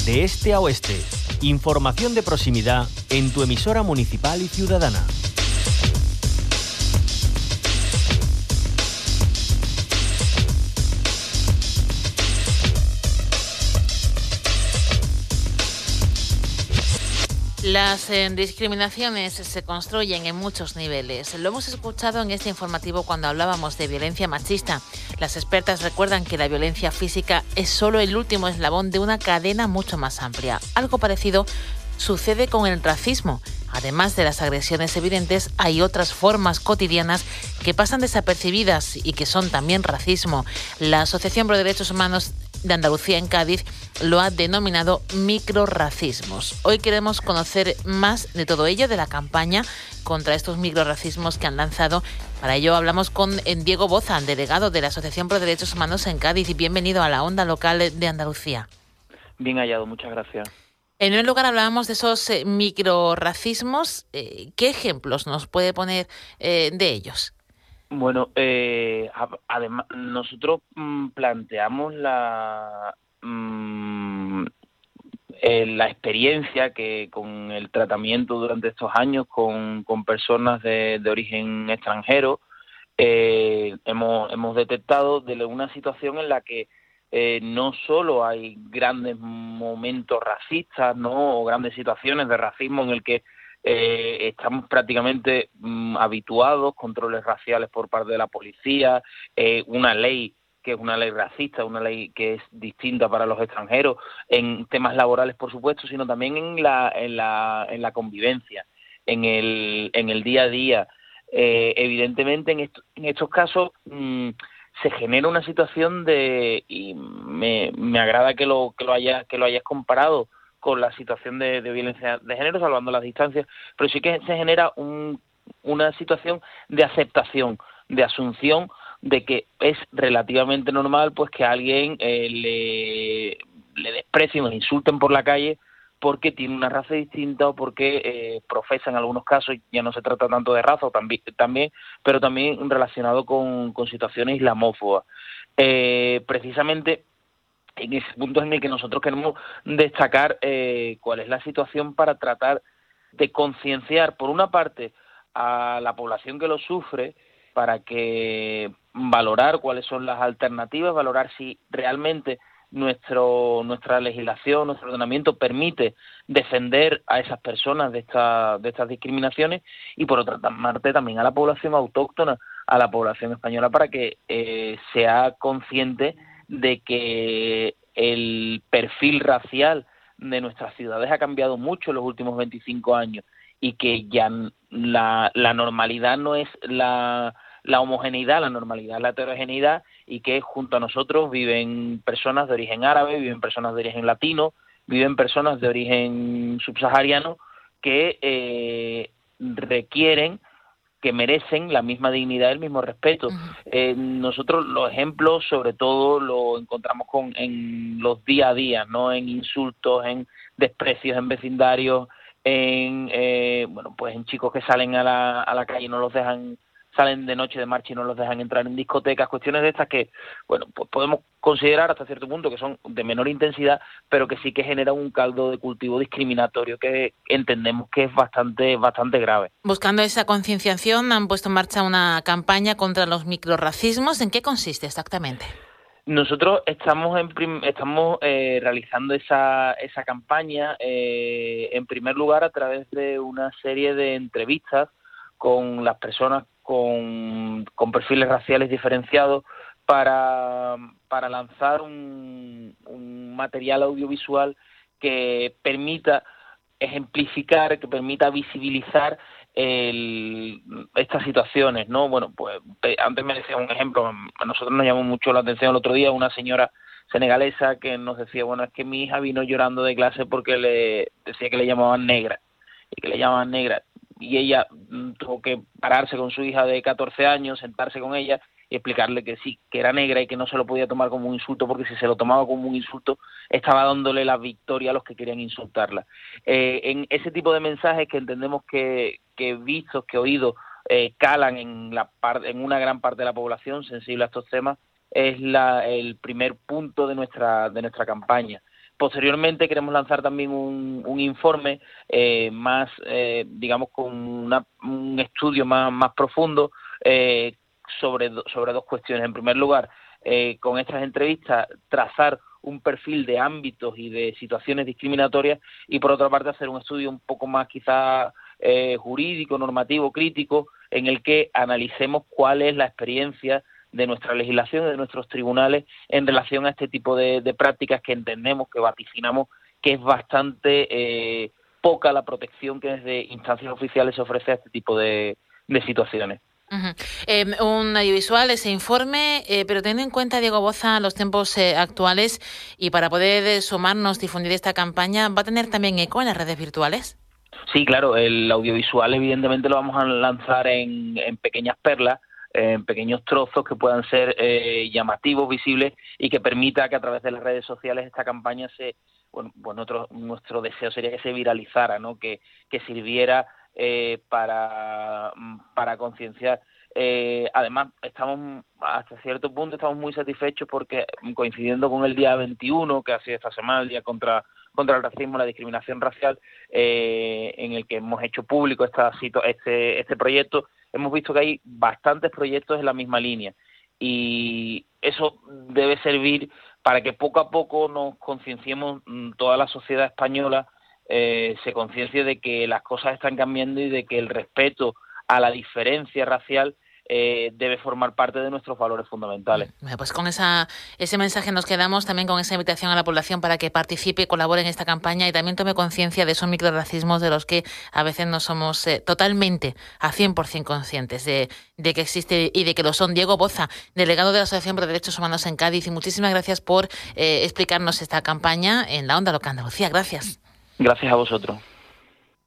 de este a oeste. Información de proximidad en tu emisora municipal y ciudadana. Las discriminaciones se construyen en muchos niveles. Lo hemos escuchado en este informativo cuando hablábamos de violencia machista. Las expertas recuerdan que la violencia física es solo el último eslabón de una cadena mucho más amplia. Algo parecido sucede con el racismo. Además de las agresiones evidentes, hay otras formas cotidianas que pasan desapercibidas y que son también racismo. La Asociación por Derechos Humanos de Andalucía en Cádiz lo ha denominado microrracismos. Hoy queremos conocer más de todo ello, de la campaña contra estos microrracismos que han lanzado. Para ello hablamos con Diego Boza, delegado de la Asociación por Derechos Humanos en Cádiz, y bienvenido a la Onda Local de Andalucía. Bien hallado, muchas gracias. En primer lugar hablábamos de esos microrracismos. ¿Qué ejemplos nos puede poner de ellos? Bueno, además nosotros planteamos la experiencia que con el tratamiento durante estos años con personas de origen extranjero hemos detectado de una situación en la que no solo hay grandes momentos racistas, ¿no?, o grandes situaciones de racismo en el que estamos prácticamente habituados, controles raciales por parte de la policía, una ley que es una ley racista, una ley que es distinta para los extranjeros, en temas laborales, por supuesto, sino también en la convivencia, en el día a día. Evidentemente, en estos casos se genera una situación y me agrada que lo hayas comparado con la situación de violencia de género, salvando las distancias, pero sí que se genera una situación de aceptación, de asunción de que es relativamente normal pues que a alguien le desprecien o le insulten por la calle porque tiene una raza distinta o porque profesa en algunos casos, ya no se trata tanto de raza también, pero también relacionado con situaciones islamófobas. Precisamente en ese punto en el que nosotros queremos destacar cuál es la situación para tratar de concienciar, por una parte, a la población que lo sufre, para que valorar cuáles son las alternativas, valorar si realmente nuestra legislación, nuestro ordenamiento permite defender a esas personas de estas discriminaciones, y por otra parte también a la población autóctona, a la población española, para que sea consciente de que el perfil racial de nuestras ciudades ha cambiado mucho en los últimos 25 años y que ya la normalidad no es la homogeneidad, la normalidad es la heterogeneidad, y que junto a nosotros viven personas de origen árabe, viven personas de origen latino, viven personas de origen subsahariano que requieren, que merecen la misma dignidad y el mismo respeto. Nosotros los ejemplos sobre todo lo encontramos en los día a día, ¿no?, en insultos, en desprecios, en vecindarios, en chicos que salen a la calle y no los dejan, salen de noche de marcha y no los dejan entrar en discotecas, cuestiones de estas que, pues podemos considerar hasta cierto punto que son de menor intensidad, pero que sí que generan un caldo de cultivo discriminatorio que entendemos que es bastante grave. Buscando esa concienciación, han puesto en marcha una campaña contra los microrracismos. ¿En qué consiste exactamente? Nosotros estamos realizando esa campaña en primer lugar a través de una serie de entrevistas con las personas con perfiles raciales diferenciados para lanzar un material audiovisual que permita ejemplificar, que permita visibilizar estas situaciones, ¿no? Bueno, pues antes me decía un ejemplo, a nosotros nos llamó mucho la atención el otro día una señora senegalesa que nos decía, bueno, es que mi hija vino llorando de clase porque le decía que le llamaban negra, y ella tuvo que pararse con su hija de 14 años, sentarse con ella y explicarle que sí, que era negra y que no se lo podía tomar como un insulto, porque si se lo tomaba como un insulto estaba dándole la victoria a los que querían insultarla. En ese tipo de mensajes que entendemos que vistos, que oídos, calan en una gran parte de la población sensible a estos temas, es el primer punto de nuestra campaña. Posteriormente queremos lanzar también un informe más, digamos, con un estudio más profundo sobre dos cuestiones. En primer lugar, con estas entrevistas, trazar un perfil de ámbitos y de situaciones discriminatorias, y por otra parte hacer un estudio un poco más quizá jurídico, normativo, crítico, en el que analicemos cuál es la experiencia de nuestra legislación y de nuestros tribunales en relación a este tipo de prácticas que entendemos, que vaticinamos, que es bastante poca la protección que desde instancias oficiales se ofrece a este tipo de situaciones. Uh-huh. Un audiovisual, ese informe, pero teniendo en cuenta, Diego Boza, los tiempos actuales, y para poder sumarnos, difundir esta campaña, ¿va a tener también eco en las redes virtuales? Sí, claro, el audiovisual evidentemente lo vamos a lanzar en pequeñas perlas, en pequeños trozos que puedan ser llamativos, visibles, y que permita que a través de las redes sociales esta campaña nuestro deseo sería que se viralizara, ¿no? Que sirviera para concienciar. Además, hasta cierto punto estamos muy satisfechos porque, coincidiendo con el día 21, que ha sido esta semana, el día contra el racismo, la discriminación racial, en el que hemos hecho público este proyecto, hemos visto que hay bastantes proyectos en la misma línea, y eso debe servir para que poco a poco nos concienciemos, toda la sociedad española se conciencie de que las cosas están cambiando y de que el respeto a la diferencia racial debe formar parte de nuestros valores fundamentales. Pues con ese mensaje nos quedamos, también con esa invitación a la población para que participe, colabore en esta campaña y también tome conciencia de esos microrracismos de los que a veces no somos totalmente, a 100% conscientes de que existe y de que lo son. Diego Boza, delegado de la Asociación por Derechos Humanos en Cádiz, y muchísimas gracias por explicarnos esta campaña en la Onda Loca Andalucía. Gracias. Gracias a vosotros.